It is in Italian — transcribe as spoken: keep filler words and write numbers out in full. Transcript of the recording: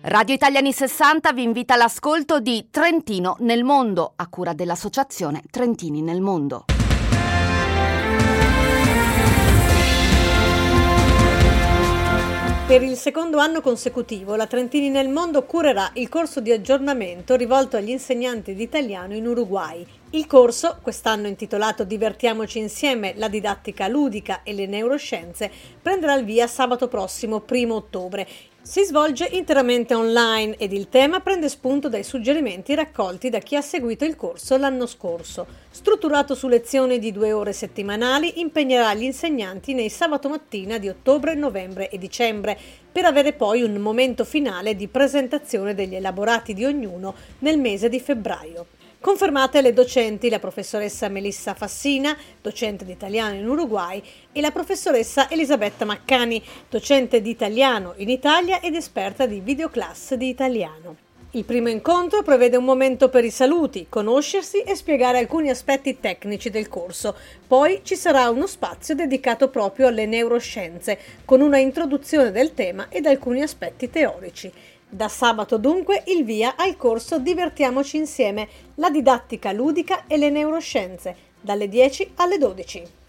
Radio Italia Anni sessanta vi invita all'ascolto di Trentino nel mondo, a cura dell'associazione Trentini nel mondo. Per il secondo anno consecutivo, la Trentini nel mondo curerà il corso di aggiornamento rivolto agli insegnanti di italiano in Uruguay. Il corso, quest'anno intitolato Divertiamoci insieme, la didattica ludica e le neuroscienze, prenderà il via sabato prossimo, primo ottobre. Si svolge interamente online ed il tema prende spunto dai suggerimenti raccolti da chi ha seguito il corso l'anno scorso. Strutturato su lezioni di due ore settimanali, impegnerà gli insegnanti nei sabato mattina di ottobre, novembre e dicembre, per avere poi un momento finale di presentazione degli elaborati di ognuno nel mese di febbraio. Confermate le docenti la professoressa Melissa Fassina, docente di italiano in Uruguay, e la professoressa Elisabetta Maccani, docente di italiano in Italia ed esperta di videoclass di italiano. Il primo incontro prevede un momento per i saluti, conoscersi e spiegare alcuni aspetti tecnici del corso. Poi ci sarà uno spazio dedicato proprio alle neuroscienze, con una introduzione del tema ed alcuni aspetti teorici. Da sabato dunque il via al corso Divertiamoci insieme, la didattica ludica e le neuroscienze, dalle dieci alle dodici.